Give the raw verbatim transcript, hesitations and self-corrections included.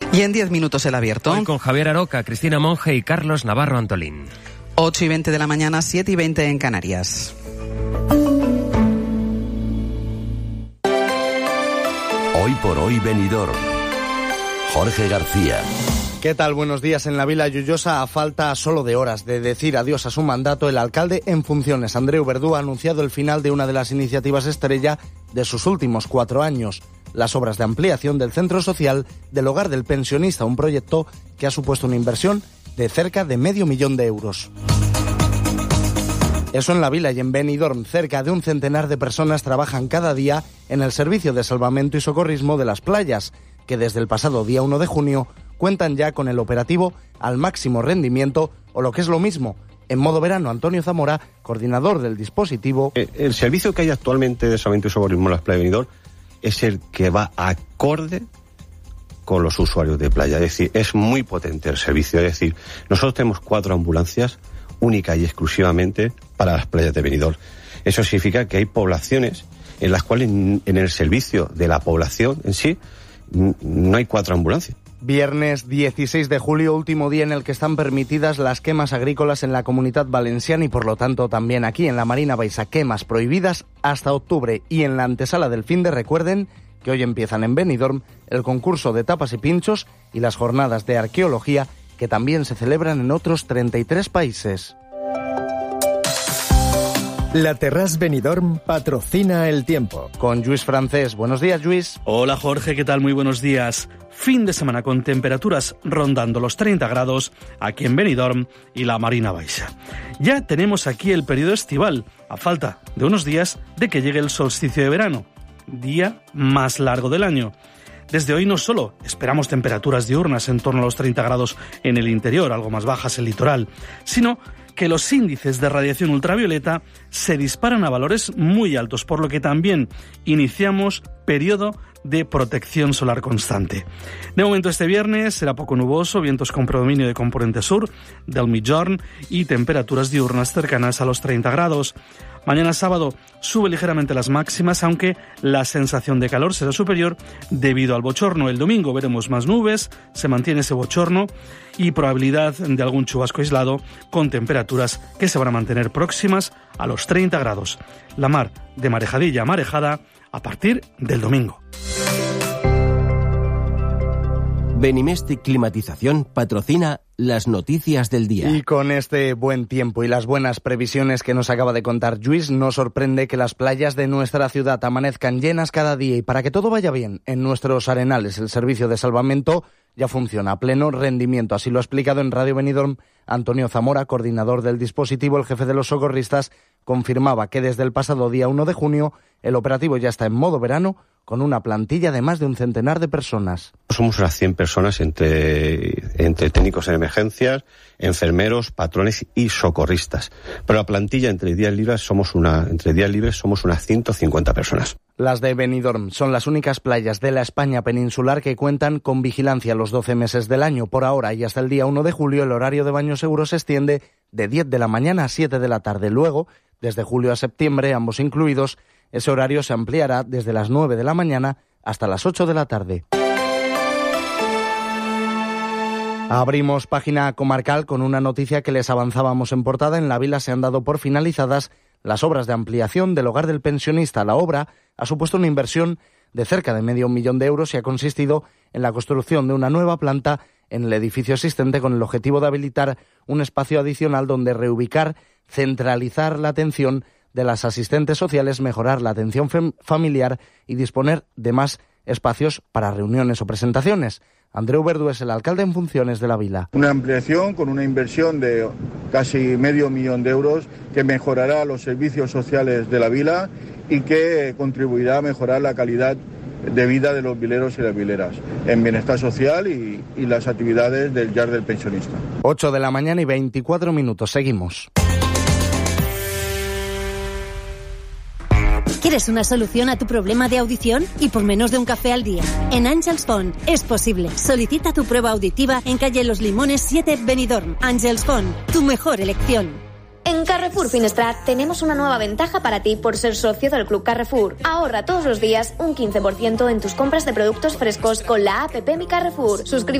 Y en diez minutos el abierto. Hoy con Javier Aroca, Cristina Monge y Carlos Navarro Antolín. ocho y veinte de la mañana, siete y veinte en Canarias. Hoy por hoy Benidorm. Jorge García. ¿Qué tal? Buenos días. En la Vila Lloyosa, a falta solo de horas de decir adiós a su mandato, el alcalde en funciones, Andreu Verdú, ha anunciado el final de una de las iniciativas estrella de sus últimos cuatro años, las obras de ampliación del centro social del Hogar del Pensionista, un proyecto que ha supuesto una inversión de cerca de medio millón de euros. Eso en la Vila, y en Benidorm, cerca de un centenar de personas trabajan cada día en el servicio de salvamento y socorrismo de las playas, que desde el pasado día uno de junio cuentan ya con el operativo al máximo rendimiento, o lo que es lo mismo, en modo verano. Antonio Zamora, coordinador del dispositivo. El servicio que hay actualmente de salvamento y socorrismo en las playas de Benidorm es el que va acorde con los usuarios de playa. Es decir, es muy potente el servicio. Es decir, nosotros tenemos cuatro ambulancias únicas y exclusivamente para las playas de Benidorm. Eso significa que hay poblaciones en las cuales en el servicio de la población en sí no hay cuatro ambulancias. Viernes dieciséis de julio, último día en el que están permitidas las quemas agrícolas en la Comunidad Valenciana y por lo tanto también aquí en la Marina Baixa, quemas prohibidas hasta octubre. Y en la antesala del finde, recuerden que hoy empiezan en Benidorm el concurso de tapas y pinchos y las jornadas de arqueología que también se celebran en otros treinta y tres países. La Terrasse Benidorm patrocina el tiempo. Con Lluís Francés. Buenos días, Lluís. Hola, Jorge, ¿qué tal? Muy buenos días. Fin de semana con temperaturas rondando los treinta grados aquí en Benidorm y la Marina Baixa. Ya tenemos aquí el periodo estival, a falta de unos días de que llegue el solsticio de verano, día más largo del año. Desde hoy no solo esperamos temperaturas diurnas en torno a los treinta grados en el interior, algo más bajas en el litoral, sino que los índices de radiación ultravioleta se disparan a valores muy altos, por lo que también iniciamos periodo de protección solar constante. De momento este viernes será poco nuboso, vientos con predominio de componente sur del Migjorn y temperaturas diurnas cercanas a los treinta grados. Mañana sábado sube ligeramente las máximas, aunque la sensación de calor será superior debido al bochorno. El domingo veremos más nubes, se mantiene ese bochorno y probabilidad de algún chubasco aislado con temperaturas que se van a mantener próximas a los treinta grados. La mar de marejadilla a marejada a partir del domingo. Benimestic Climatización patrocina las noticias del día. Y con este buen tiempo y las buenas previsiones que nos acaba de contar Lluís, nos sorprende que las playas de nuestra ciudad amanezcan llenas cada día. Y para que todo vaya bien en nuestros arenales, el servicio de salvamento ya funciona a pleno rendimiento. Así lo ha explicado en Radio Benidorm Antonio Zamora, coordinador del dispositivo. El jefe de los socorristas confirmaba que desde el pasado día uno de junio el operativo ya está en modo verano, con una plantilla de más de un centenar de personas. Somos unas cien personas entre, entre técnicos en emergencias, enfermeros, patrones y socorristas. Pero la plantilla entre días libres somos una, entre días libres somos unas ciento cincuenta personas. Las de Benidorm son las únicas playas de la España peninsular que cuentan con vigilancia los doce meses del año. Por ahora y hasta el día uno de julio el horario de baño seguro se extiende de diez de la mañana a siete de la tarde. Luego, desde julio a septiembre, ambos incluidos, ese horario se ampliará desde las nueve de la mañana hasta las ocho de la tarde. Abrimos página comarcal con una noticia que les avanzábamos en portada. En la Vila se han dado por finalizadas las obras de ampliación del Hogar del Pensionista. La obra ha supuesto una inversión de cerca de medio millón de euros y ha consistido en la construcción de una nueva planta en el edificio existente con el objetivo de habilitar un espacio adicional donde reubicar, centralizar la atención de las asistentes sociales, mejorar la atención fem- familiar y disponer de más espacios para reuniones o presentaciones. Andreu Verdú es el alcalde en funciones de la Vila. Una ampliación con una inversión de casi medio millón de euros que mejorará los servicios sociales de la Vila y que contribuirá a mejorar la calidad de vida de los vileros y las vileras en bienestar social y, y las actividades del Hogar del Pensionista. ocho de la mañana y veinticuatro minutos. Seguimos. ¿Quieres una solución a tu problema de audición? Y por menos de un café al día. En Àngels Font es posible. Solicita tu prueba auditiva en calle Los Limones siete, Benidorm. Àngels Font, tu mejor elección. En Carrefour Finestrat tenemos una nueva ventaja para ti por ser socio del Club Carrefour. Ahorra todos los días un quince por ciento en tus compras de productos frescos con la app Mi Carrefour. Suscríbete